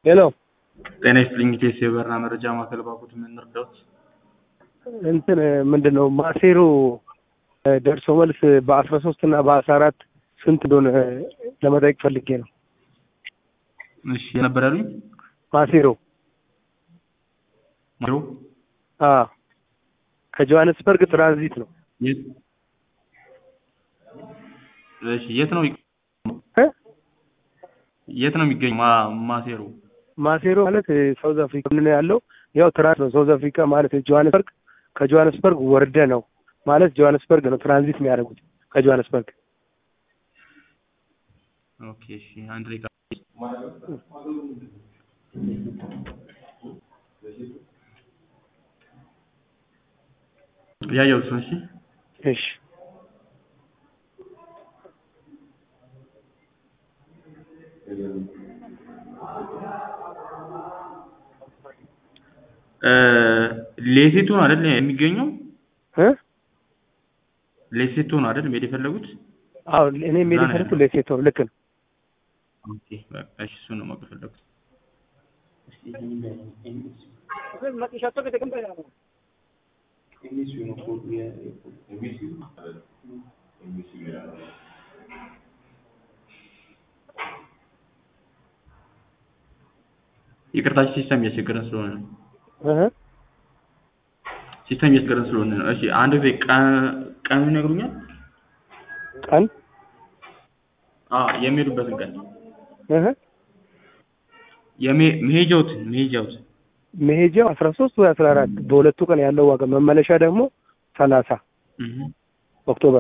ሄሎ ጤና ይስጥልኝ። ኢቴስ የበረራ መረጃ ማዕከል ባቡት ምን እንርዳዎት? እንትን ምንድነው ማሴሮ ደርሶ መልስ በ13 እና በ14 ስንት እንደሆነ ለመጠየቅ ፈልጌ ነው። እሺ የነበር ያሉኝ ማሴሮ ማሮ ከጆሃንስበርግ ትራንዚት ነው። እሺ የት ነው የሚገኝ ማሴሮ? ማሴሮ ማለት ሳውዝ አፍሪካ ምን ያለው ያው ትራንስ ነው። ሳውዝ አፍሪካ ማለት ጆሃንስበርግ ከጆሃንስበርግ ወርደ ነው ማለት ጆሃንስበርግ ነው ትራንዚት የሚያደርጉት ከጆሃንስበርግ። ኦኬ እሺ አንድ ላይ ያየው እሺ እሺ ሌሴቶ ነው አይደል የሚገኘው? ሌሴቶ ነው አይደል ሜድ የፈለጉት? አዎ እኔ ሜድ የፈለኩት ሌሴቶ ልክ ነው። ኦኬ እሺ እሱ ነው የፈለኩት። ይቅርታ ሲስተም እያስቸገረን ስለሆነ ነው። ሲስተም እያስቸገረን ስለሆነ ነው። እሺ አንድ ጊዜ ቀን ይነግሩኛል? ቀን የሚሄዱበትን ቀን መሄጃው 13 ወይ 14 በሁለቱ ቀን ያለው ዋጋ መመለሻ ደግሞ 30 ኦክቶበር።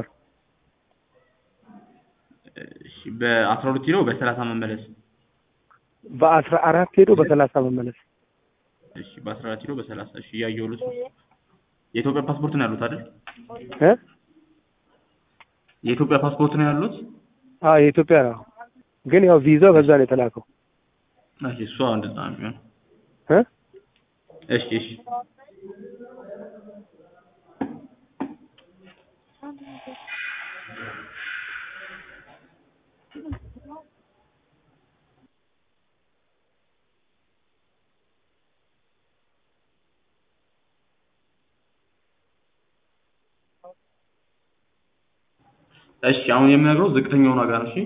እሺ በ12 ኪሎ በ30 መመለስ በ14 ሄዶ በ30 መመለስ። እሺ በ14 ኪሎ በ30 እሺ ያየሁት የኢትዮጵያ ፓስፖርት ነው ያሉት አይደል? የኢትዮጵያ ፓስፖርት ነው ያሉት? የኢትዮጵያ ነው። ግን ያው ቪዛው በዛ ነው የተላከው። እሺ እሱ እንደዛ ነው። እሺ እሺ እሺ አሁን የምነግረው ዝቅተኛውን ዋጋ ነው። እሺ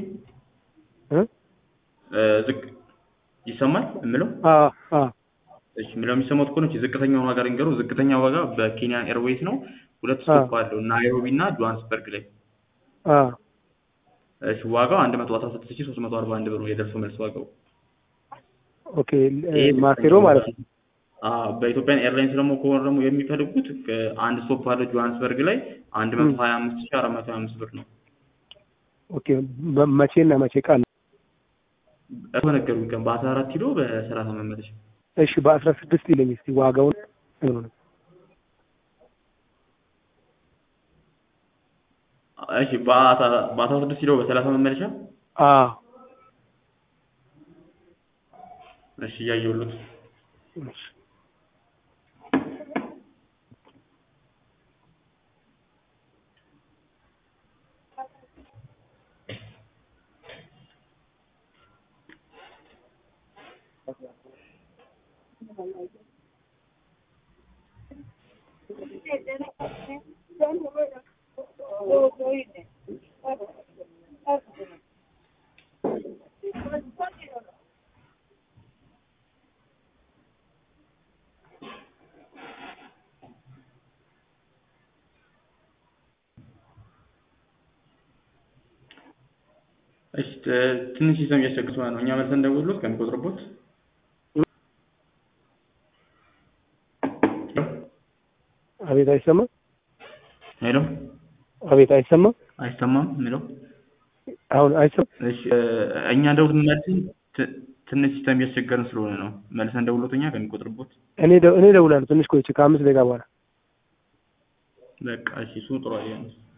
ይሰማል የምለው? እሺ ምንም የሚሰማው ከሆነ ዝቅተኛውን ዋጋ ልንገረው። ዝቅተኛ ዋጋ በኬንያ ኤርዌይስ ነው። ሁለት ስቶፕ አለው ናይሮቢ እና ጆሃንስበርግ ላይ። እሺ ዋጋው 116341 ብር ነው የደርሶ መልስ ዋጋው። ኦኬ ማሴሮ ማለት ነው። በኢትዮጵያ ኤርላይንስ ደግሞ ከሆነ ደግሞ የሚፈልጉት አንድ ስቶፕ አለው ጆሃንስበርግ ላይ 125425 ብር ነው። ኦኬ መቼና መቼ ቀን ተነገሩኝ? ቀን በ14 ኪሎ በ30 መመለሻ። እሺ በ16 ይለኝ እስቲ ዋጋውን። እሺ በ16 ኪሎ በ30 መመለሻ። እሺ ያየሁት ትንሽ ሲስተም እያስቸገረ ነው። እኛ መልሰን ደውሎት ከሚቆጥርቦት አቤት አይሰማም። ሄሎ አቤት አይሰማም። አይሰማም የሚለው አሁን አይሰማም። እሺ እኛ ደውል መልሰን ትንሽ ሲስተም እያስቸገረን ስለሆነ ነው። መልሰን ደውሎት እኛ ከሚቆጥርቦት እኔ ደውላለሁ ትንሽ ቆይቼ ከ5 ደቂቃ በኋላ። በቃ እሺ እሱ ጥሩ አይደለም።